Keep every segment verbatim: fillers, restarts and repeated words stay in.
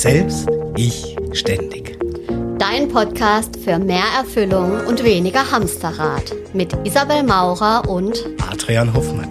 Selbst, ich, ständig. Dein Podcast für mehr Erfüllung und weniger Hamsterrad mit Isabel Maurer und Adrian Hoffmann.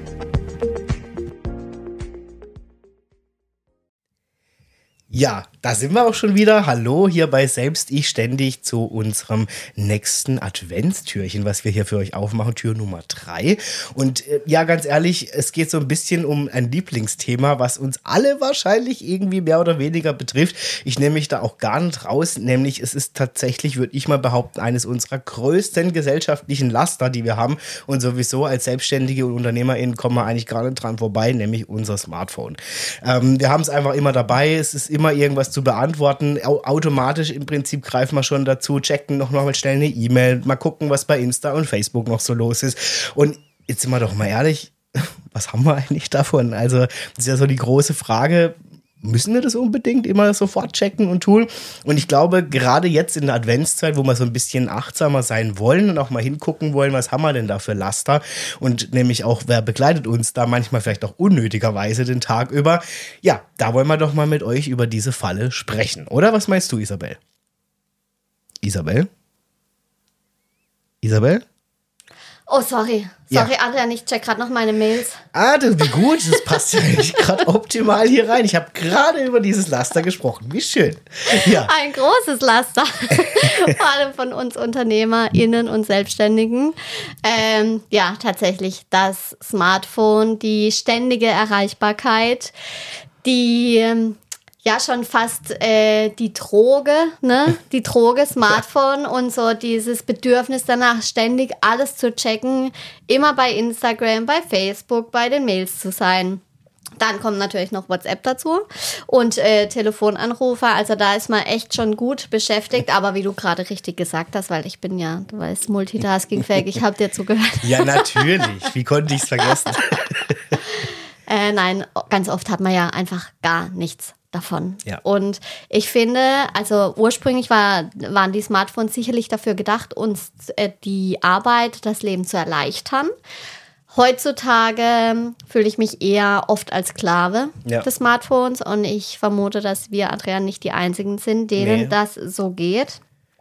Ja, da sind wir auch schon wieder. Hallo hier bei Selbst, ich, ständig zu unserem nächsten Adventstürchen, was wir hier für euch aufmachen, Tür Nummer drei. Und äh, ja, ganz ehrlich, es geht so ein bisschen um ein Lieblingsthema, was uns alle wahrscheinlich irgendwie mehr oder weniger betrifft. Ich nehme mich da auch gar nicht raus, nämlich es ist tatsächlich, würde ich mal behaupten, eines unserer größten gesellschaftlichen Laster, die wir haben. Und sowieso als Selbstständige und UnternehmerInnen kommen wir eigentlich gar nicht dran vorbei, nämlich unser Smartphone. Ähm, wir haben es einfach immer dabei, es ist immer irgendwas zu beantworten. Automatisch im Prinzip greifen wir schon dazu, checken noch, noch mal schnell eine E-Mail, mal gucken, was bei Insta und Facebook noch so los ist. Und jetzt sind wir doch mal ehrlich, was haben wir eigentlich davon? Also das ist ja so die große Frage, müssen wir das unbedingt immer sofort checken und tun? Und ich glaube, gerade jetzt in der Adventszeit, wo wir so ein bisschen achtsamer sein wollen und auch mal hingucken wollen, was haben wir denn da für Laster? Und nämlich auch, wer begleitet uns da manchmal vielleicht auch unnötigerweise den Tag über? Ja, da wollen wir doch mal mit euch über diese Falle sprechen. Oder was meinst du, Isabel? Isabel? Isabel? Oh, sorry. Sorry, ja. Adrian, ich check gerade noch meine Mails. Ah, das, wie gut. Das passt ja eigentlich gerade optimal hier rein. Ich habe gerade über dieses Laster gesprochen. Wie schön. Ja. Ein großes Laster. Vor allem von uns UnternehmerInnen und Selbstständigen. Ähm, ja, tatsächlich das Smartphone, die ständige Erreichbarkeit, die... Ähm, Ja, schon fast äh, die Droge, ne? Die Droge, Smartphone und so dieses Bedürfnis danach, ständig alles zu checken, immer bei Instagram, bei Facebook, bei den Mails zu sein. Dann kommt natürlich noch WhatsApp dazu und äh, Telefonanrufe. Also da ist man echt schon gut beschäftigt. Aber wie du gerade richtig gesagt hast, weil ich bin ja, du weißt, multitaskingfähig, ich habe dir zugehört. Ja, natürlich. Wie konnte ich es vergessen? äh, nein, ganz oft hat man ja einfach gar nichts davon. Ja. Und ich finde, also ursprünglich war, waren die Smartphones sicherlich dafür gedacht, uns äh, die Arbeit, das Leben zu erleichtern. Heutzutage fühle ich mich eher oft als Sklave ja. des Smartphones und ich vermute, dass wir, Adrian, nicht die Einzigen sind, denen nee. das so geht.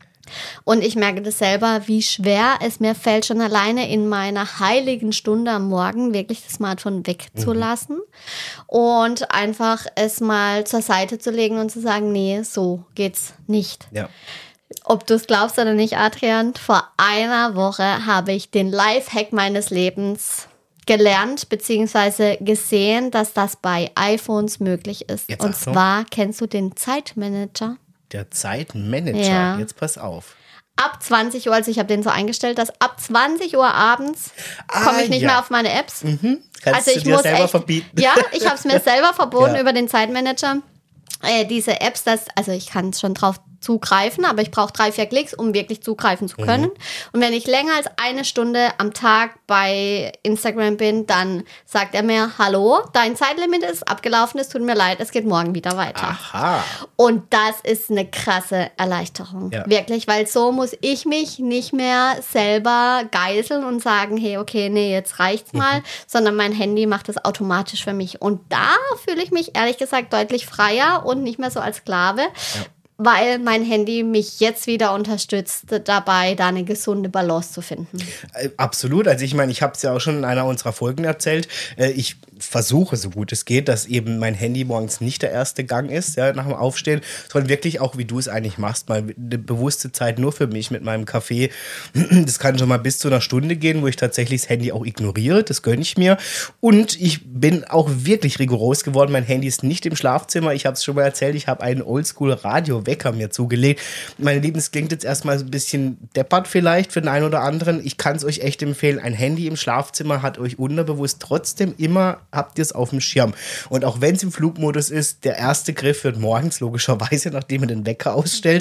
Und ich merke das selber, wie schwer es mir fällt, schon alleine in meiner heiligen Stunde am Morgen wirklich das Smartphone wegzulassen mhm. und einfach es mal zur Seite zu legen und zu sagen, nee, so geht's nicht. Ja. Ob du es glaubst oder nicht, Adrian, vor einer Woche habe ich den Lifehack meines Lebens gelernt bzw. gesehen, dass das bei iPhones möglich ist. Jetzt und Achtung. Zwar, kennst du den Zeitmanager? Der Zeitmanager, ja. Jetzt pass auf. Ab zwanzig Uhr, also ich habe den so eingestellt, dass ab zwanzig Uhr abends ah, komme ich nicht ja. mehr auf meine Apps. Mhm. Kannst also du ich dir muss selber echt, verbieten. Ja, ich habe es mir selber verboten ja. über den Zeitmanager. Äh, diese Apps, das, also ich kann schon drauf zugreifen, aber ich brauche drei, vier Klicks, um wirklich zugreifen zu können. Mhm. Und wenn ich länger als eine Stunde am Tag bei Instagram bin, dann sagt er mir, hallo, dein Zeitlimit ist abgelaufen, es tut mir leid, es geht morgen wieder weiter. Aha. Und das ist eine krasse Erleichterung. Ja. Wirklich, weil so muss ich mich nicht mehr selber geißeln und sagen, hey, okay, nee, jetzt reicht's mal, mhm. sondern mein Handy macht das automatisch für mich. Und da fühle ich mich ehrlich gesagt deutlich freier und nicht mehr so als Sklave. Ja. Weil mein Handy mich jetzt wieder unterstützt, dabei da eine gesunde Balance zu finden. Absolut. Also ich meine, ich habe es ja auch schon in einer unserer Folgen erzählt. Ich versuche, so gut es geht, dass eben mein Handy morgens nicht der erste Gang ist, ja, nach dem Aufstehen, sondern wirklich auch, wie du es eigentlich machst, mal eine bewusste Zeit nur für mich mit meinem Kaffee. Das kann schon mal bis zu einer Stunde gehen, wo ich tatsächlich das Handy auch ignoriere. Das gönne ich mir. Und ich bin auch wirklich rigoros geworden. Mein Handy ist nicht im Schlafzimmer. Ich habe es schon mal erzählt, ich habe einen Oldschool-Radio-Wecker mir zugelegt. Meine Lieben, es klingt jetzt erstmal ein bisschen deppert vielleicht für den einen oder anderen. Ich kann es euch echt empfehlen. Ein Handy im Schlafzimmer hat euch unterbewusst trotzdem immer, habt ihr es auf dem Schirm. Und auch wenn es im Flugmodus ist, der erste Griff wird morgens logischerweise, nachdem ihr den Wecker ausstellt.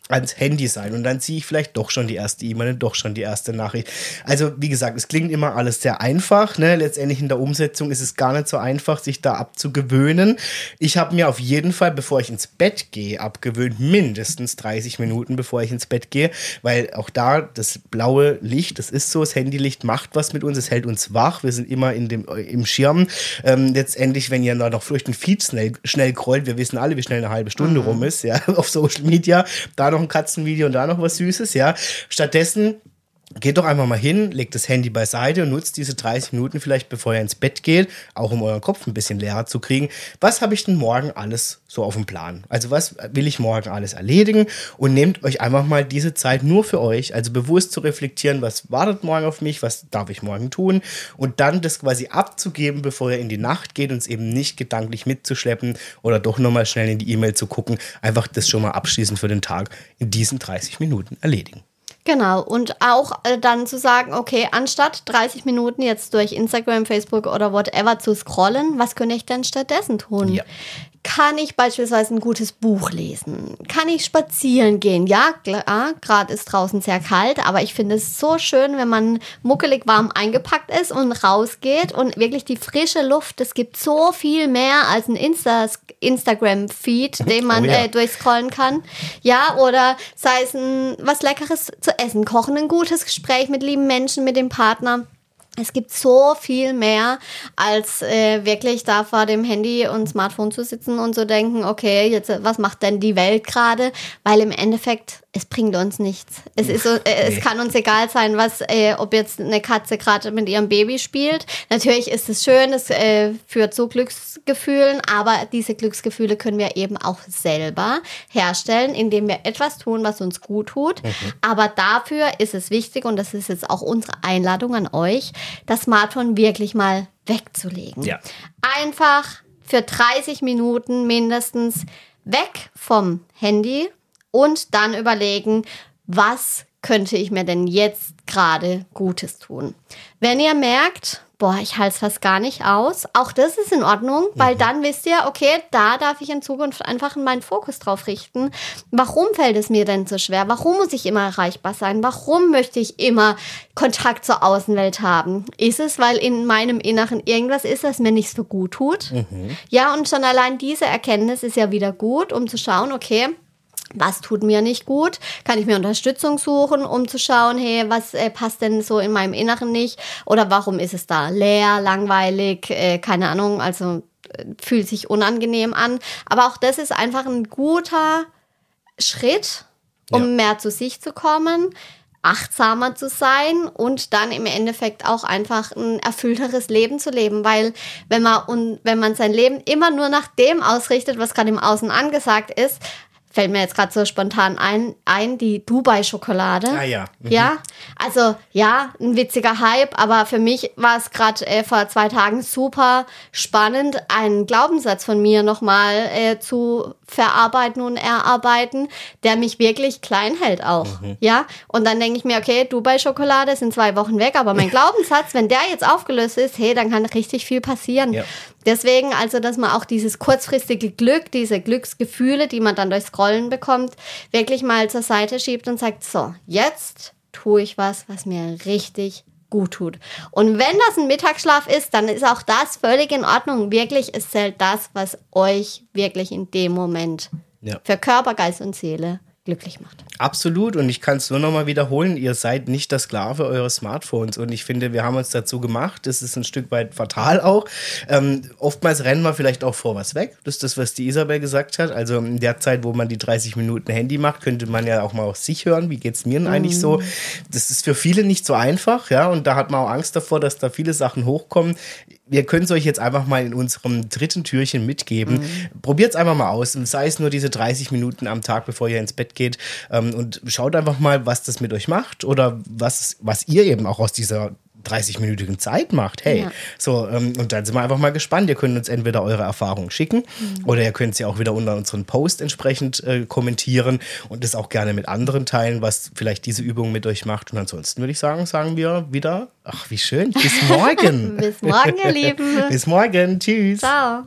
ans Handy sein und dann ziehe ich vielleicht doch schon die erste E-Mail und doch schon die erste Nachricht. Also wie gesagt, es klingt immer alles sehr einfach, ne? Letztendlich in der Umsetzung ist es gar nicht so einfach, sich da abzugewöhnen. Ich habe mir auf jeden Fall, bevor ich ins Bett gehe, abgewöhnt, mindestens dreißig Minuten, bevor ich ins Bett gehe, weil auch da das blaue Licht, das ist so, das Handylicht macht was mit uns, es hält uns wach, wir sind immer in dem, im Schirm. Ähm, letztendlich, wenn ihr noch durch den Feed schnell, schnell scrollt, wir wissen alle, wie schnell eine halbe Stunde mhm. rum ist, ja, auf Social Media, da noch ein Katzenvideo und da noch was Süßes, ja. Stattdessen geht doch einfach mal hin, legt das Handy beiseite und nutzt diese dreißig Minuten vielleicht, bevor ihr ins Bett geht, auch um euren Kopf ein bisschen leerer zu kriegen. Was habe ich denn morgen alles so auf dem Plan? Also was will ich morgen alles erledigen? Und nehmt euch einfach mal diese Zeit nur für euch, also bewusst zu reflektieren, was wartet morgen auf mich, was darf ich morgen tun? Und dann das quasi abzugeben, bevor ihr in die Nacht geht und es eben nicht gedanklich mitzuschleppen oder doch nochmal schnell in die E-Mail zu gucken. Einfach das schon mal abschließend für den Tag in diesen dreißig Minuten erledigen. Genau, und auch äh, dann zu sagen, okay, anstatt dreißig Minuten jetzt durch Instagram, Facebook oder whatever zu scrollen, was könnte ich denn stattdessen tun? Ja. Kann ich beispielsweise ein gutes Buch lesen? Kann ich spazieren gehen? Ja, klar, gerade ist draußen sehr kalt, aber ich finde es so schön, wenn man muckelig warm eingepackt ist und rausgeht und wirklich die frische Luft, es gibt so viel mehr als ein Insta- Instagram-Feed, den man oh ja. äh, durchscrollen kann. Ja, oder sei es ein, was Leckeres zu essen, kochen, ein gutes Gespräch mit lieben Menschen, mit dem Partner. Es gibt so viel mehr, als äh, wirklich da vor dem Handy und Smartphone zu sitzen und zu denken, okay, jetzt was macht denn die Welt gerade? Weil im Endeffekt, es bringt uns nichts. Es ist so, äh, es kann uns egal sein, was, äh, ob jetzt eine Katze gerade mit ihrem Baby spielt. Natürlich ist es schön, es äh, führt zu Glücksgefühlen, aber diese Glücksgefühle können wir eben auch selber herstellen, indem wir etwas tun, was uns gut tut. Mhm. Aber dafür ist es wichtig, und das ist jetzt auch unsere Einladung an euch, das Smartphone wirklich mal wegzulegen. Ja. Einfach für dreißig Minuten mindestens weg vom Handy und dann überlegen, was könnte ich mir denn jetzt gerade Gutes tun. Wenn ihr merkt, boah, ich halte es fast gar nicht aus, auch das ist in Ordnung, weil mhm. dann wisst ihr, okay, da darf ich in Zukunft einfach meinen Fokus drauf richten. Warum fällt es mir denn so schwer? Warum muss ich immer erreichbar sein? Warum möchte ich immer Kontakt zur Außenwelt haben? Ist es, weil in meinem Inneren irgendwas ist, das mir nicht so gut tut? Mhm. Ja, und schon allein diese Erkenntnis ist ja wieder gut, um zu schauen, okay, was tut mir nicht gut? Kann ich mir Unterstützung suchen, um zu schauen, hey, was äh, passt denn so in meinem Inneren nicht? Oder warum ist es da leer, langweilig, äh, keine Ahnung, also äh, fühlt sich unangenehm an. Aber auch das ist einfach ein guter Schritt, um ja. mehr zu sich zu kommen, achtsamer zu sein und dann im Endeffekt auch einfach ein erfüllteres Leben zu leben, weil wenn man, und wenn man sein Leben immer nur nach dem ausrichtet, was gerade im Außen angesagt ist, fällt mir jetzt gerade so spontan ein, ein die Dubai-Schokolade. Ah ja. Mhm. Ja, also ja, ein witziger Hype, aber für mich war es gerade äh, vor zwei Tagen super spannend, einen Glaubenssatz von mir nochmal äh, zu verarbeiten und erarbeiten, der mich wirklich klein hält auch. Mhm. Ja, und dann denke ich mir, okay, Dubai-Schokolade ist in zwei Wochen weg, aber mein Glaubenssatz, wenn der jetzt aufgelöst ist, hey, dann kann richtig viel passieren. Ja. Deswegen also, dass man auch dieses kurzfristige Glück, diese Glücksgefühle, die man dann durch Scrollen bekommt, wirklich mal zur Seite schiebt und sagt, so, jetzt tue ich was, was mir richtig gut tut. Und wenn das ein Mittagsschlaf ist, dann ist auch das völlig in Ordnung. Wirklich, es zählt das, was euch wirklich in dem Moment ja. für Körper, Geist und Seele glücklich macht. Absolut, und ich kann es nur noch mal wiederholen, ihr seid nicht der Sklave eures Smartphones, und ich finde, wir haben uns dazu gemacht, das ist ein Stück weit fatal auch. Ähm, oftmals rennen wir vielleicht auch vor was weg, das ist das, was die Isabel gesagt hat, also in der Zeit, wo man die dreißig Minuten Handy macht, könnte man ja auch mal auf sich hören, wie geht's mir denn eigentlich mm. so? Das ist für viele nicht so einfach, ja, und da hat man auch Angst davor, dass da viele Sachen hochkommen. Wir können es euch jetzt einfach mal in unserem dritten Türchen mitgeben. Mhm. Probiert es einfach mal aus. Sei es nur diese dreißig Minuten am Tag, bevor ihr ins Bett geht. Ähm, und schaut einfach mal, was das mit euch macht oder was, was ihr eben auch aus dieser dreißig-minütigen Zeit macht. Hey, ja. so, ähm, und dann sind wir einfach mal gespannt. Ihr könnt uns entweder eure Erfahrungen schicken mhm. oder ihr könnt sie auch wieder unter unseren Post entsprechend äh, kommentieren und das auch gerne mit anderen teilen, was vielleicht diese Übung mit euch macht. Und ansonsten würde ich sagen, sagen wir wieder, ach, wie schön, bis morgen. Bis morgen, ihr Lieben. Bis morgen, tschüss. Ciao.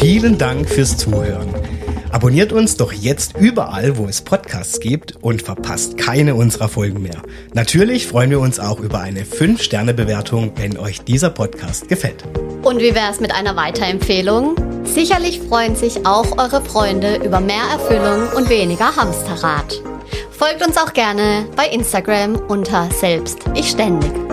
vielen Dank fürs Zuhören. Abonniert uns doch jetzt überall, wo es Podcasts gibt und verpasst keine unserer Folgen mehr. Natürlich freuen wir uns auch über eine fünf Sterne Bewertung, wenn euch dieser Podcast gefällt. Und wie wäre es mit einer Weiterempfehlung? Sicherlich freuen sich auch eure Freunde über mehr Erfüllung und weniger Hamsterrad. Folgt uns auch gerne bei Instagram unter Selbst ich ständig.